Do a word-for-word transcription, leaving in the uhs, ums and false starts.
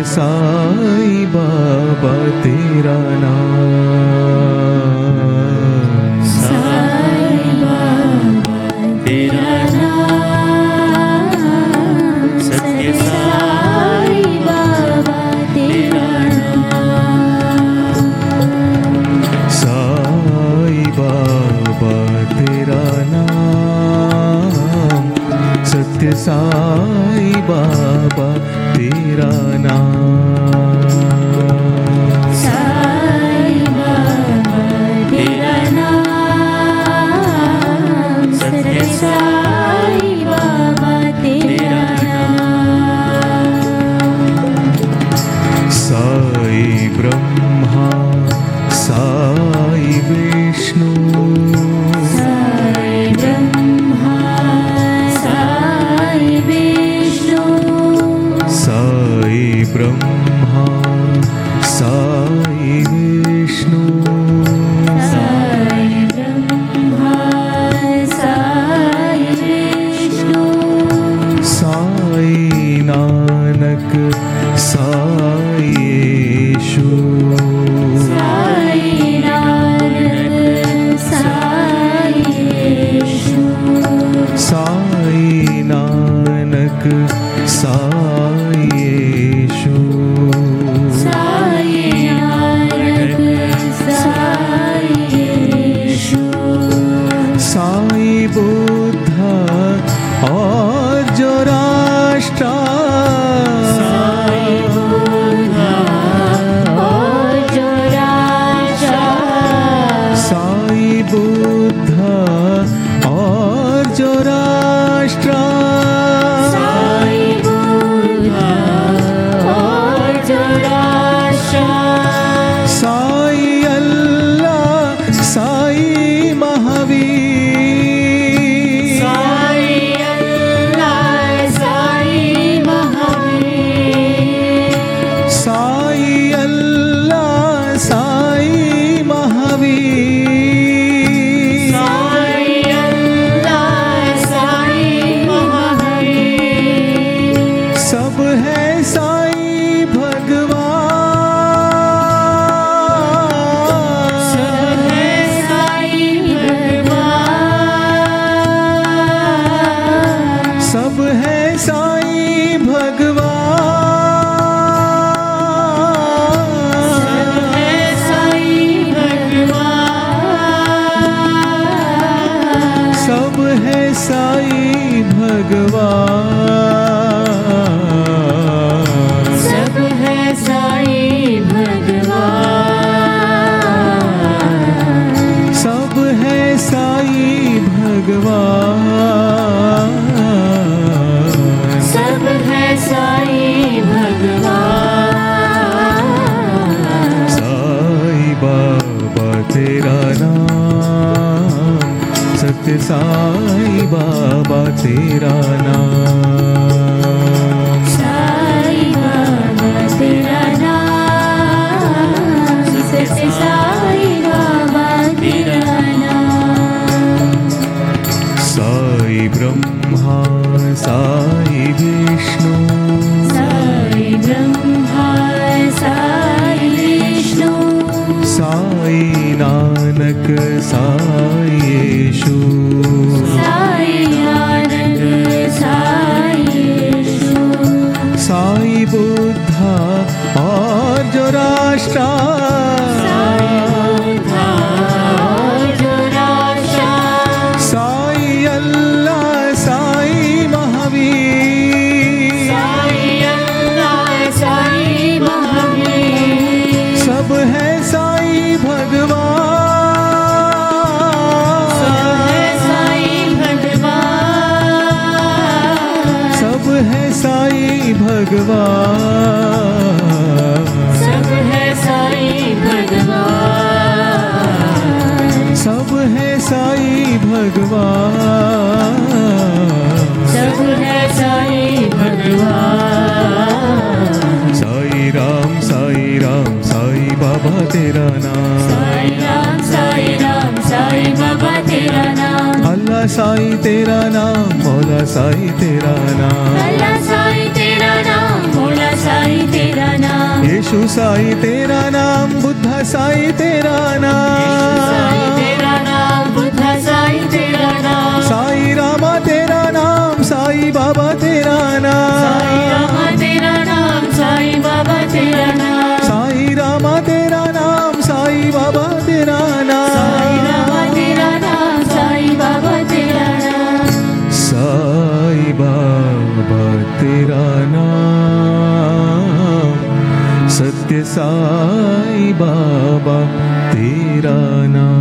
सत्य साई बाबा तेरा नाम, साई बाबा तेरा नाम, सत्य साई बाबा तेरा नाम, साई बाबा तेरा नाम, सत्य साई बाबा तेरा नाम, साई बाबा तेरा नाम, सत्य साई बाबा तेरा नाम, साई ब्रह्मा साई विष्णु, साई ब्रह्मा साई विष्णु, साई ब्रह्मा साई विष्णु, साई ब्रह्मा साई विष्णु, साई नानक साई येशु, साई नानक साई येशु, साई नानक साई येशु, साई नानक साई येशु, साई बुद्ध और जो राष्ट्र, साई बुद्धा और जो राजा, साई बुद्ध और जो राष्ट्र, साई बुद्धा और जो राजा, साई अल्लाह साई महावीर, साई अल्लाह साई महावीर, साई अल्लाह साई महावीर, साई अल्लाह साई महावीर, सब है साई भगवान, सब है साई भगवान, सब है साई भगवान, सब है साई भगवान, सब है साई भगवान, सब है साई भगवान, सब है साई भगवान, सब है साई भगवान, साई बाबा तेरा नाम, सत्य साई बाबा तेरा नाम, साई बाबा तेरा नाम, सत्य साई बाबा तेरा नाम, साई ब्रह्मा साई विष्णु, साई ब्रह्मा साई विष्णु, साई नानक साई येशु, साई नानक साई येशु, साई बुद्ध और जो राष्ट्र, साई बुद्धा और जो राजा, साई अल्लाह साई महावीर, साई अल्लाह साई महावीर, सब है साई भगवान, सब है साई भगवान, सब है साई भगवान, सब है साई भगवान, सब है साई भगवान, सब है साई भगवान, साई राम साई राम साई बाबा तेरा नाम, साई राम साई राम साई बाबा तेरा नाम, अल्लाह साई तेरा नाम, मौला साई तेरा नाम, अल्लाह साई तेरा नाम, मौला साई तेरा यीशु साई तेरा नाम, बुद्धा साई तेरा साई नाम, तेरा नाम, बुद्धा साई तेरा नाम, साई रामा तेरा नाम, साई बाबा तेरा साई नाम, रामा तेरा नाम, साई बाबा तेरा नाम, साई रामा तेरा नाम, साई बाबा तेरा साई रामा नाम, तेरा नाम, साई बाबा तेरा नाम, साई बाबा तेरा नाम, सत्य साई बाबा तेरा नाम।